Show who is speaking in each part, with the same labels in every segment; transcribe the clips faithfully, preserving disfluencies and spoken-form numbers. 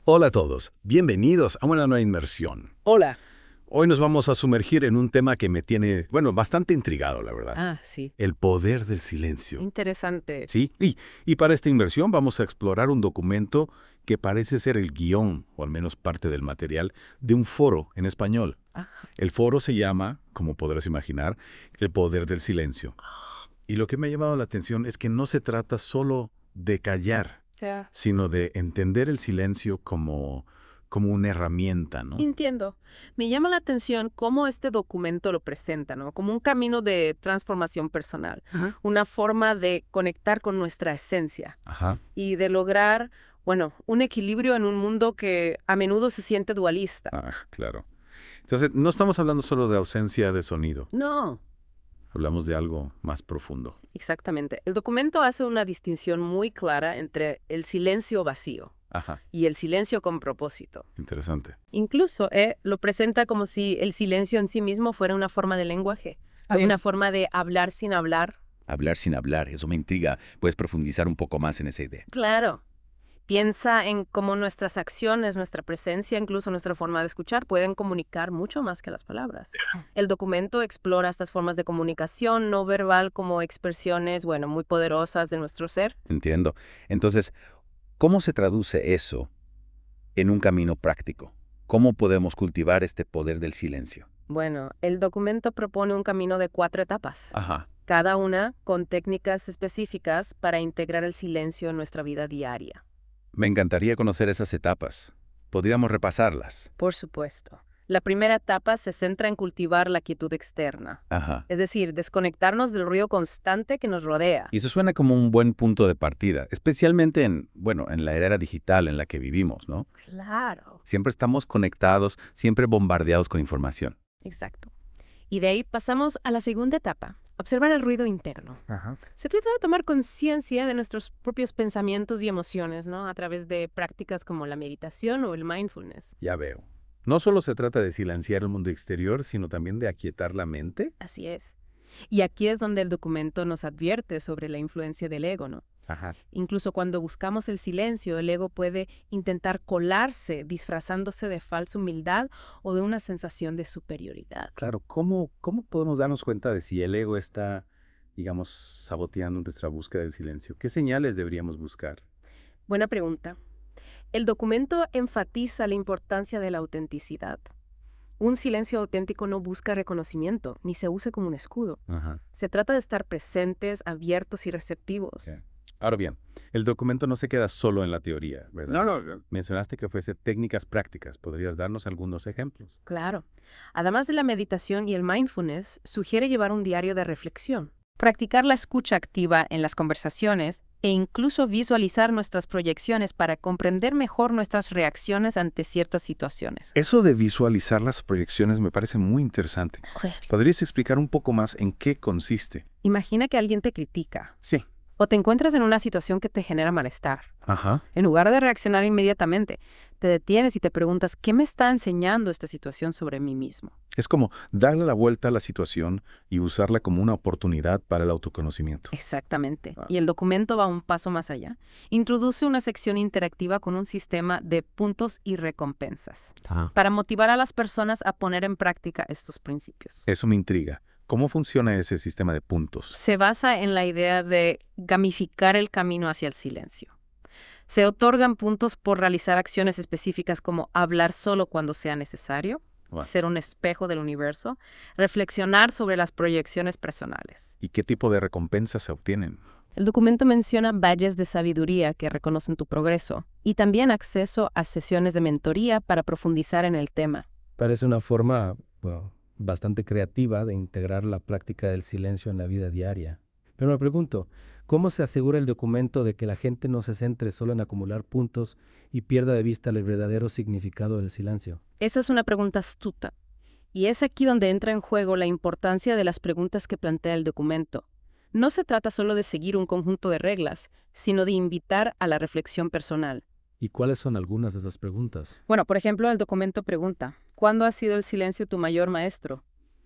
Speaker 1: Hola a todos, bienvenidos a una nueva inmersión.
Speaker 2: Hola.
Speaker 1: Hoy nos vamos a sumergir en un tema que me tiene, bueno, bastante intrigado, la verdad.
Speaker 2: Ah, sí.
Speaker 1: El poder del silencio.
Speaker 2: Interesante.
Speaker 1: ¿Sí? Y, y para esta inmersión vamos a explorar un documento que parece ser el guión, o al menos parte del material, de un foro en español.
Speaker 2: Ah,
Speaker 1: El foro se llama, como podrás imaginar, El poder del silencio. Y lo que me ha llamado la atención es que no se trata solo de callar,
Speaker 2: ya.
Speaker 1: sino de entender el silencio como, como una herramienta, ¿no?
Speaker 2: Entiendo. Me llama la atención cómo este documento lo presenta, ¿no? Como un camino de transformación personal,
Speaker 1: Ajá.
Speaker 2: una forma de conectar con nuestra esencia
Speaker 1: Ajá.
Speaker 2: y de lograr, bueno, un equilibrio en un mundo que a menudo se siente dualista.
Speaker 1: Ah, claro. Entonces, no estamos hablando solo de ausencia de sonido,
Speaker 2: No.
Speaker 1: hablamos de algo más profundo.
Speaker 2: Exactamente. El documento hace una distinción muy clara entre el silencio vacío
Speaker 1: Ajá,
Speaker 2: y el silencio con propósito.
Speaker 1: interesante.
Speaker 2: Incluso eh, lo presenta como si el silencio en sí mismo fuera una forma de lenguaje,
Speaker 3: Ah, bien.
Speaker 2: una forma de hablar sin hablar.
Speaker 3: Hablar sin hablar, eso me intriga. ¿Puedes profundizar un poco más en esa idea?
Speaker 2: Claro. Piensa en cómo nuestras acciones, nuestra presencia, incluso nuestra forma de escuchar pueden comunicar mucho más que las palabras. El documento explora estas formas de comunicación no verbal como expresiones, bueno, muy poderosas de nuestro ser.
Speaker 3: Entiendo. Entonces, ¿cómo se traduce eso en un camino práctico? ¿Cómo podemos cultivar este poder del silencio?
Speaker 2: Bueno, el documento propone un camino de cuatro etapas,
Speaker 3: Ajá.
Speaker 2: cada una con técnicas específicas para integrar el silencio en nuestra vida diaria.
Speaker 3: Me encantaría conocer esas etapas. Podríamos repasarlas.
Speaker 2: Por supuesto. La primera etapa se centra en cultivar la quietud externa,
Speaker 3: Ajá.
Speaker 2: es decir, desconectarnos del ruido constante que nos rodea.
Speaker 3: Y eso suena como un buen punto de partida, especialmente en, bueno, en la era digital en la que vivimos, ¿no?
Speaker 2: Claro.
Speaker 3: Siempre estamos conectados, siempre bombardeados con información.
Speaker 2: Exacto. Y de ahí pasamos a la segunda etapa, observar el ruido interno.
Speaker 1: Ajá.
Speaker 2: Se trata de tomar conciencia de nuestros propios pensamientos y emociones, ¿no? A través de prácticas como la meditación o el mindfulness.
Speaker 1: Ya veo. No solo se trata de silenciar el mundo exterior, sino también de aquietar la mente.
Speaker 2: Así es. Y aquí es donde el documento nos advierte sobre la influencia del ego, ¿no?
Speaker 1: Ajá.
Speaker 2: Incluso cuando buscamos el silencio, el ego puede intentar colarse disfrazándose de falsa humildad o de una sensación de superioridad.
Speaker 1: Claro, ¿cómo, cómo podemos darnos cuenta de si el ego está, digamos, saboteando nuestra búsqueda del silencio? ¿Qué señales deberíamos buscar?
Speaker 2: Buena pregunta. El documento enfatiza la importancia de la autenticidad. Un silencio auténtico no busca reconocimiento, ni se usa como un escudo.
Speaker 1: Ajá.
Speaker 2: Se trata de estar presentes, abiertos y receptivos.
Speaker 1: Ya. Ahora bien, el documento no se queda solo en la teoría, ¿verdad?
Speaker 3: No, no,
Speaker 1: Mencionaste que fuese técnicas prácticas. ¿Podrías darnos algunos ejemplos?
Speaker 2: Claro. Además de la meditación y el mindfulness, sugiere llevar un diario de reflexión, practicar la escucha activa en las conversaciones e incluso visualizar nuestras proyecciones para comprender mejor nuestras reacciones ante ciertas situaciones.
Speaker 1: Eso de visualizar las proyecciones me parece muy interesante. ¿Podrías explicar un poco más en qué consiste?
Speaker 2: Imagina que alguien te critica
Speaker 1: Sí.
Speaker 2: o te encuentras en una situación que te genera malestar.
Speaker 1: Ajá.
Speaker 2: En lugar de reaccionar inmediatamente, te detienes y te preguntas, ¿qué me está enseñando esta situación sobre mí mismo?
Speaker 1: Es como darle la vuelta a la situación y usarla como una oportunidad para el autoconocimiento.
Speaker 2: Exactamente.
Speaker 1: Ah.
Speaker 2: Y el documento va un paso más allá. Introduce una sección interactiva con un sistema de puntos y recompensas para motivar a las personas a poner en práctica estos principios.
Speaker 1: Eso me intriga. ¿Cómo funciona ese sistema de puntos?
Speaker 2: Se basa en la idea de gamificar el camino hacia el silencio. Se otorgan puntos por realizar acciones específicas como hablar solo cuando sea necesario,
Speaker 1: Wow.
Speaker 2: ser un espejo del universo, reflexionar sobre las proyecciones personales.
Speaker 1: ¿Y qué tipo de recompensas se obtienen?
Speaker 2: El documento menciona badges de sabiduría que reconocen tu progreso y también acceso a sesiones de mentoría para profundizar en el tema.
Speaker 4: Parece una forma bueno, bastante creativa de integrar la práctica del silencio en la vida diaria. Pero me pregunto, ¿cómo se asegura el documento de que la gente no se centre solo en acumular puntos y pierda de vista el verdadero significado del silencio?
Speaker 2: Esa es una pregunta astuta. Y es aquí donde entra en juego la importancia de las preguntas que plantea el documento. No se trata solo de seguir un conjunto de reglas, sino de invitar a la reflexión personal.
Speaker 4: ¿Y cuáles son algunas de esas preguntas?
Speaker 2: Bueno, por ejemplo, el documento pregunta, ¿cuándo ha sido el silencio tu mayor maestro?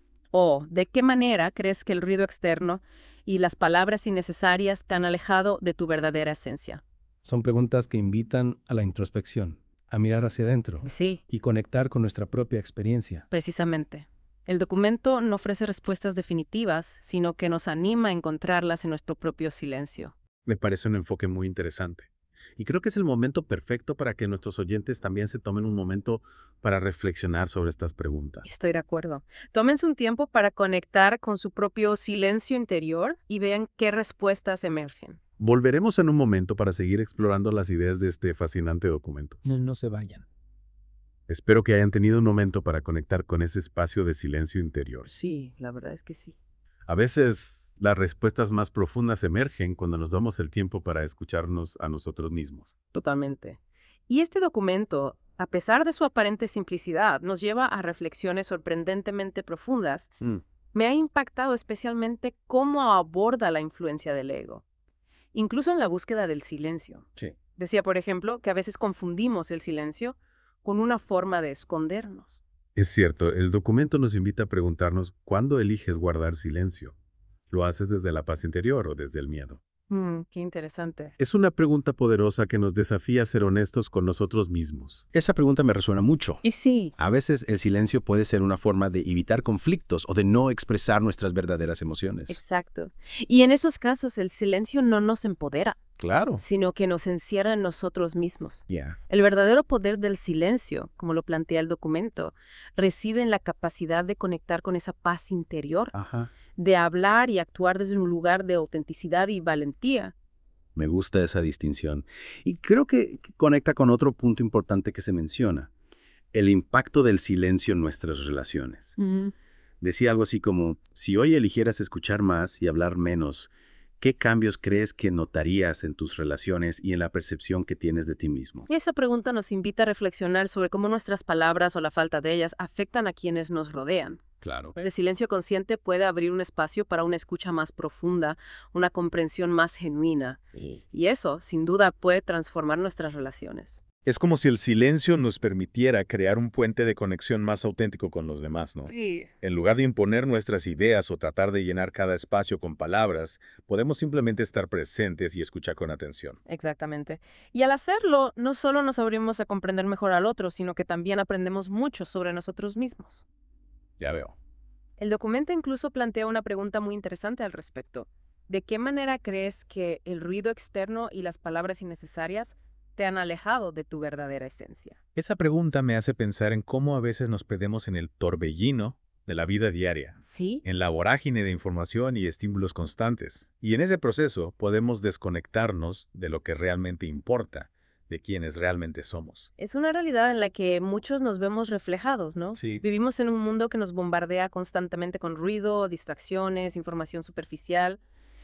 Speaker 2: O, ¿de qué manera crees que el ruido externo y las palabras innecesarias te han alejado de tu verdadera esencia?
Speaker 4: Son preguntas que invitan a la introspección. a mirar hacia adentro
Speaker 2: Sí,
Speaker 4: y conectar con nuestra propia experiencia.
Speaker 2: precisamente. El documento no ofrece respuestas definitivas, sino que nos anima a encontrarlas en nuestro propio silencio.
Speaker 1: Me parece un enfoque muy interesante. Y creo que es el momento perfecto para que nuestros oyentes también se tomen un momento para reflexionar sobre estas preguntas.
Speaker 2: Estoy de acuerdo. Tómense un tiempo para conectar con su propio silencio interior y vean qué respuestas emergen.
Speaker 1: Volveremos en un momento para seguir explorando las ideas de este fascinante documento.
Speaker 5: No, no se vayan.
Speaker 1: Espero que hayan tenido un momento para conectar con ese espacio de silencio interior.
Speaker 2: Sí, la verdad es que sí.
Speaker 1: A veces las respuestas más profundas emergen cuando nos damos el tiempo para escucharnos a nosotros mismos.
Speaker 2: Totalmente. Y este documento, a pesar de su aparente simplicidad, nos lleva a reflexiones sorprendentemente profundas.
Speaker 1: Mm.
Speaker 2: Me ha impactado especialmente cómo aborda la influencia del ego, incluso en la búsqueda del silencio.
Speaker 1: Sí.
Speaker 2: Decía, por ejemplo, que a veces confundimos el silencio con una forma de escondernos.
Speaker 1: Es cierto, el documento nos invita a preguntarnos ¿cuándo eliges guardar silencio? ¿Lo haces desde la paz interior o desde el miedo?
Speaker 2: Mm, qué interesante.
Speaker 1: Es una pregunta poderosa que nos desafía a ser honestos con nosotros mismos.
Speaker 5: Esa pregunta me resuena mucho.
Speaker 2: Y sí,
Speaker 5: A veces el silencio puede ser una forma de evitar conflictos o de no expresar nuestras verdaderas emociones.
Speaker 2: exacto. Y en esos casos el silencio no nos empodera,
Speaker 5: Claro.
Speaker 2: sino que nos encierra en nosotros mismos.
Speaker 5: Ya.
Speaker 2: El verdadero poder del silencio, como lo plantea el documento, reside en la capacidad de conectar con esa paz interior,
Speaker 5: Ajá.
Speaker 2: de hablar y actuar desde un lugar de autenticidad y valentía.
Speaker 5: Me gusta esa distinción. Y creo que que conecta con otro punto importante que se menciona, el impacto del silencio en nuestras relaciones. Decía algo así como, si hoy eligieras escuchar más y hablar menos, ¿qué cambios crees que notarías en tus relaciones y en la percepción que tienes de ti mismo?
Speaker 2: Y esa pregunta nos invita a reflexionar sobre cómo nuestras palabras o la falta de ellas afectan a quienes nos rodean.
Speaker 5: Claro.
Speaker 2: El silencio consciente puede abrir un espacio para una escucha más profunda, una comprensión más genuina. Y eso, sin duda, puede transformar nuestras relaciones.
Speaker 6: Es como si el silencio nos permitiera crear un puente de conexión más auténtico con los demás, ¿no?
Speaker 2: Sí.
Speaker 6: En lugar de imponer nuestras ideas o tratar de llenar cada espacio con palabras, podemos simplemente estar presentes y escuchar con atención.
Speaker 2: Exactamente. Y al hacerlo, no solo nos abrimos a comprender mejor al otro, sino que también aprendemos mucho sobre nosotros mismos.
Speaker 6: Ya veo.
Speaker 2: El documento incluso plantea una pregunta muy interesante al respecto. ¿De qué manera crees que el ruido externo y las palabras innecesarias te han alejado de tu verdadera esencia?
Speaker 6: Esa pregunta me hace pensar en cómo a veces nos perdemos en el torbellino de la vida diaria,
Speaker 2: Sí,
Speaker 6: en la vorágine de información y estímulos constantes. Y en ese proceso podemos desconectarnos de lo que realmente importa, de quienes realmente somos.
Speaker 2: es una realidad en la que muchos nos vemos reflejados, ¿no?
Speaker 6: Sí.
Speaker 2: Vivimos en un mundo que nos bombardea constantemente con ruido, distracciones, información superficial.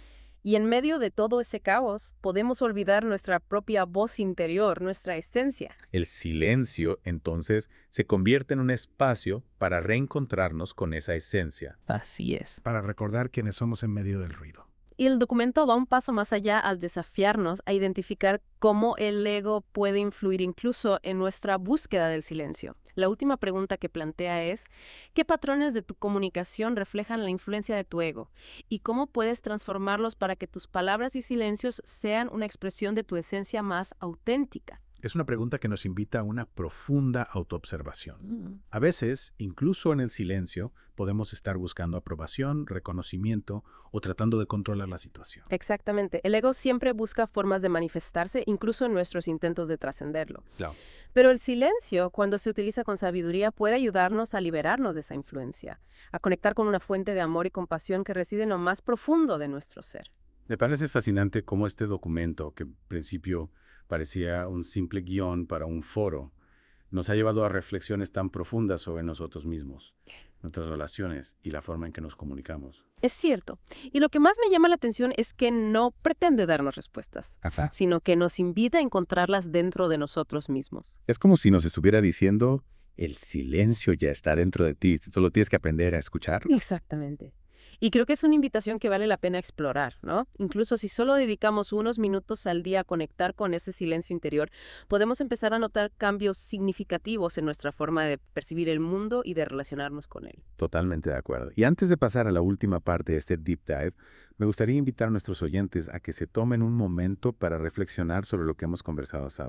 Speaker 2: Y en medio de todo ese caos, podemos olvidar nuestra propia voz interior, nuestra esencia.
Speaker 6: El silencio, entonces, se convierte en un espacio para reencontrarnos con esa esencia.
Speaker 7: Así es.
Speaker 8: Para recordar quiénes somos en medio del ruido.
Speaker 2: Y el documento va un paso más allá al desafiarnos a identificar cómo el ego puede influir incluso en nuestra búsqueda del silencio. La última pregunta que plantea es, ¿qué patrones de tu comunicación reflejan la influencia de tu ego? ¿Y cómo puedes transformarlos para que tus palabras y silencios sean una expresión de tu esencia más auténtica?
Speaker 8: Es una pregunta que nos invita a una profunda autoobservación. A veces, incluso en el silencio, podemos estar buscando aprobación, reconocimiento o tratando de controlar la situación.
Speaker 2: Exactamente. El ego siempre busca formas de manifestarse, incluso en nuestros intentos de trascenderlo.
Speaker 8: Claro.
Speaker 2: Pero el silencio, cuando se utiliza con sabiduría, puede ayudarnos a liberarnos de esa influencia, a conectar con una fuente de amor y compasión que reside en lo más profundo de nuestro ser.
Speaker 1: Me parece fascinante cómo este documento, que en principio parecía un simple guión para un foro, nos ha llevado a reflexiones tan profundas sobre nosotros mismos, nuestras relaciones y la forma en que nos comunicamos.
Speaker 2: Es cierto. Y lo que más me llama la atención es que no pretende darnos respuestas,
Speaker 1: Ajá.
Speaker 2: sino que nos invita a encontrarlas dentro de nosotros mismos.
Speaker 3: Es como si nos estuviera diciendo, el silencio ya está dentro de ti, solo tienes que aprender a escuchar.
Speaker 2: Exactamente. Y creo que es una invitación que vale la pena explorar, ¿no? Incluso si solo dedicamos unos minutos al día a conectar con ese silencio interior, podemos empezar a notar cambios significativos en nuestra forma de percibir el mundo y de relacionarnos con él.
Speaker 3: Totalmente de acuerdo. Y antes de pasar a la última parte de este deep dive, me gustaría invitar a nuestros oyentes a que se tomen un momento para reflexionar sobre lo que hemos conversado hasta ahora.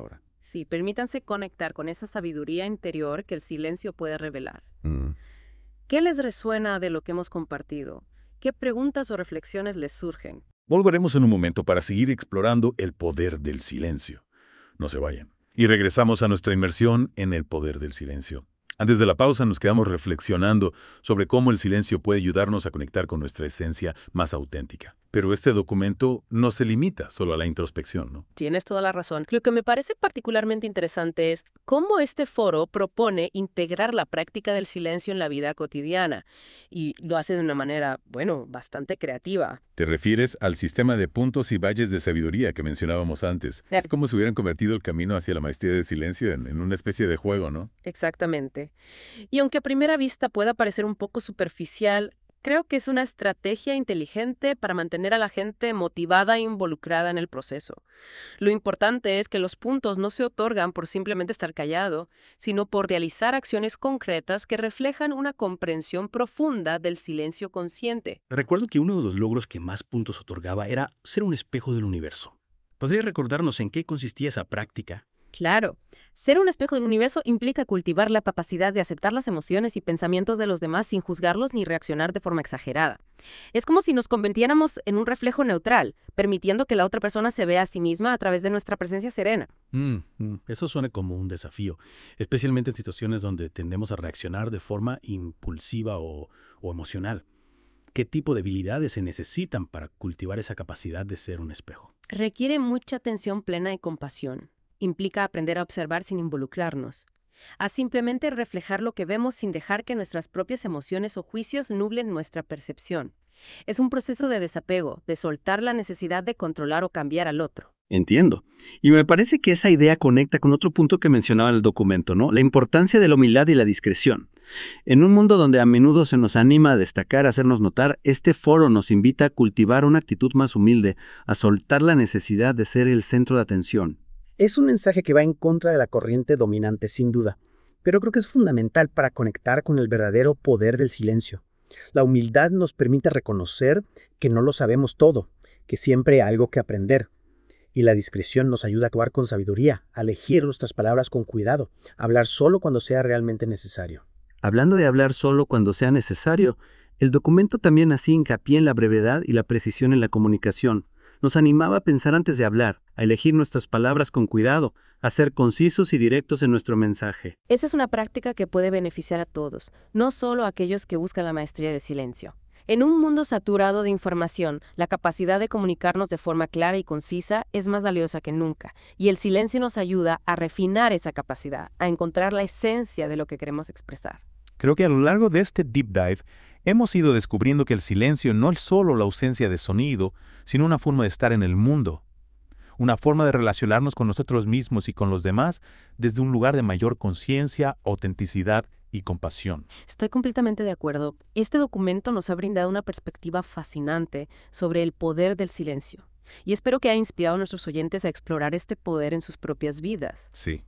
Speaker 2: Sí, permítanse conectar con esa sabiduría interior que el silencio puede revelar.
Speaker 5: Mm.
Speaker 2: ¿Qué les resuena de lo que hemos compartido? ¿Qué preguntas o reflexiones les surgen?
Speaker 6: Volveremos en un momento para seguir explorando el poder del silencio. No se vayan. Y regresamos a nuestra inmersión en el poder del silencio. Antes de la pausa nos quedamos reflexionando sobre cómo el silencio puede ayudarnos a conectar con nuestra esencia más auténtica. Pero este documento no se limita solo a la introspección, ¿no?
Speaker 2: Tienes toda la razón. Lo que me parece particularmente interesante es cómo este foro propone integrar la práctica del silencio en la vida cotidiana. Y lo hace de una manera, bueno, bastante creativa.
Speaker 6: Te refieres al sistema de puntos y valles de sabiduría que mencionábamos antes.
Speaker 2: Eh.
Speaker 6: Es como si hubieran convertido el camino hacia la maestría del silencio en, en una especie de juego, ¿no?
Speaker 2: Exactamente. Y aunque a primera vista pueda parecer un poco superficial, creo que es una estrategia inteligente para mantener a la gente motivada e involucrada en el proceso. Lo importante es que los puntos no se otorgan por simplemente estar callado, sino por realizar acciones concretas que reflejan una comprensión profunda del silencio consciente.
Speaker 7: Recuerdo que uno de los logros que más puntos otorgaba era ser un espejo del universo. ¿Podría recordarnos en qué consistía esa práctica?
Speaker 2: Claro, ser un espejo del universo implica cultivar la capacidad de aceptar las emociones y pensamientos de los demás sin juzgarlos ni reaccionar de forma exagerada. Es como si nos convirtiéramos en un reflejo neutral, permitiendo que la otra persona se vea a sí misma a través de nuestra presencia serena.
Speaker 7: Mm, mm, eso suena como un desafío, especialmente en situaciones donde tendemos a reaccionar de forma impulsiva o, o emocional. ¿Qué tipo de habilidades se necesitan para cultivar esa capacidad de ser un espejo?
Speaker 2: Requiere mucha atención plena y compasión. Implica aprender a observar sin involucrarnos, a simplemente reflejar lo que vemos sin dejar que nuestras propias emociones o juicios nublen nuestra percepción. Es un proceso de desapego, de soltar la necesidad de controlar o cambiar al otro.
Speaker 9: Entiendo. Y me parece que esa idea conecta con otro punto que mencionaba en el documento, ¿no? La importancia de la humildad y la discreción. En un mundo donde a menudo se nos anima a destacar, a hacernos notar, este foro nos invita a cultivar una actitud más humilde, a soltar la necesidad de ser el centro de atención.
Speaker 10: Es un mensaje que va en contra de la corriente dominante, sin duda, pero creo que es fundamental para conectar con el verdadero poder del silencio. La humildad nos permite reconocer que no lo sabemos todo, que siempre hay algo que aprender. Y la discreción nos ayuda a actuar con sabiduría, a elegir nuestras palabras con cuidado, a hablar solo cuando sea realmente necesario.
Speaker 9: Hablando de hablar solo cuando sea necesario, el documento también hacía hincapié en la brevedad y la precisión en la comunicación. Nos animaba a pensar antes de hablar, a elegir nuestras palabras con cuidado, a ser concisos y directos en nuestro mensaje.
Speaker 2: Esa es una práctica que puede beneficiar a todos, no solo a aquellos que buscan la maestría del silencio. En un mundo saturado de información, la capacidad de comunicarnos de forma clara y concisa es más valiosa que nunca, y el silencio nos ayuda a refinar esa capacidad, a encontrar la esencia de lo que queremos expresar.
Speaker 11: Creo que a lo largo de este deep dive hemos ido descubriendo que el silencio no es solo la ausencia de sonido, sino una forma de estar en el mundo. Una forma de relacionarnos con nosotros mismos y con los demás desde un lugar de mayor conciencia, autenticidad y compasión.
Speaker 2: Estoy completamente de acuerdo. Este documento nos ha brindado una perspectiva fascinante sobre el poder del silencio. Y espero que haya inspirado a nuestros oyentes a explorar este poder en sus propias vidas.
Speaker 11: Sí.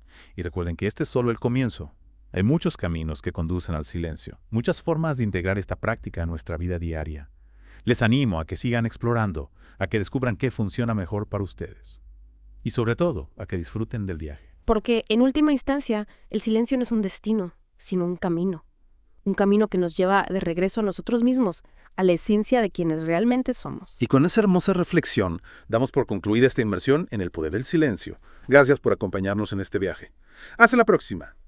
Speaker 11: Y recuerden que este es solo el comienzo. Hay muchos caminos que conducen al silencio, muchas formas de integrar esta práctica en nuestra vida diaria. Les animo a que sigan explorando, a que descubran qué funciona mejor para ustedes. Y sobre todo, a que disfruten del viaje.
Speaker 2: Porque, en última instancia, el silencio no es un destino, sino un camino. Un camino que nos lleva de regreso a nosotros mismos, a la esencia de quienes realmente somos.
Speaker 6: Y con esa hermosa reflexión, damos por concluida esta inmersión en el poder del silencio. Gracias por acompañarnos en este viaje. Hasta la próxima.